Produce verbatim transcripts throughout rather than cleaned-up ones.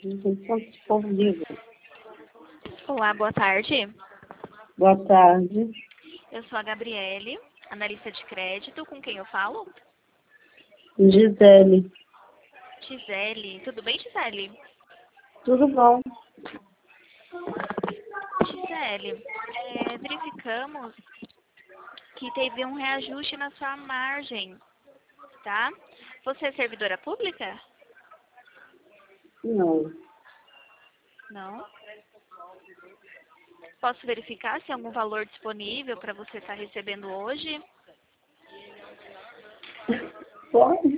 Não sei quantos povo liga. Olá, boa tarde. Boa tarde. Eu sou a Gabriele, analista de crédito. Com quem eu falo? Gisele. Gisele. Tudo bem, Gisele? Tudo bom? Gisele, é, verificamos que teve um reajuste na sua margem, tá? Você é servidora pública? Não. Não. Posso verificar se tem algum valor disponível para você estar recebendo hoje? Pode?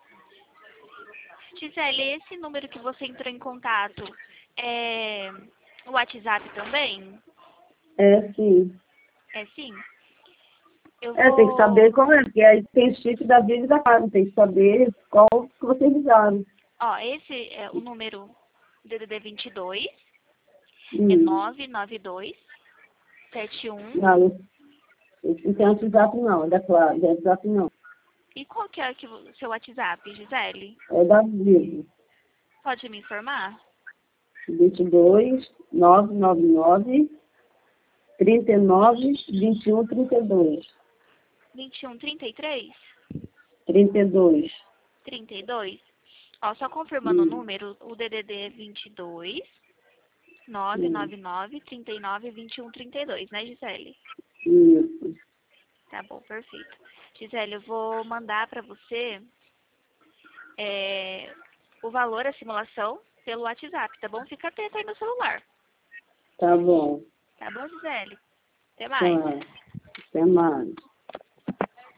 Gisele, esse número que você entrou em contato é o WhatsApp também? É, sim. É sim? Eu É, tem que vou... saber como é, porque aí tem chip da vida e da casa. Tem que saber qual que vocês usaram. Ó, esse é o número D D D vinte e dois, é Hum. nove nove dois sete um. Não, esse não tem WhatsApp não, é da Clara, da WhatsApp não. E qual que é que o seu WhatsApp, Gisele? É da Vivo. Pode me informar? vinte e dois, nove nove nove, trinta e nove, vinte e um, trinta e dois. vinte e um trinta e três trinta e dois. trinta e dois. Ó, só confirmando o Hum. número, o D D D é vinte e dois, nove Hum. nove nove, trinta e nove, vinte e um, trinta e dois, né, Gisele? Isso. Tá bom, perfeito. Gisele, eu vou mandar para você é, o valor, a simulação, pelo WhatsApp, tá bom? Fica atento aí no celular. Tá bom. Tá bom, Gisele? Até mais. Tá. Até mais.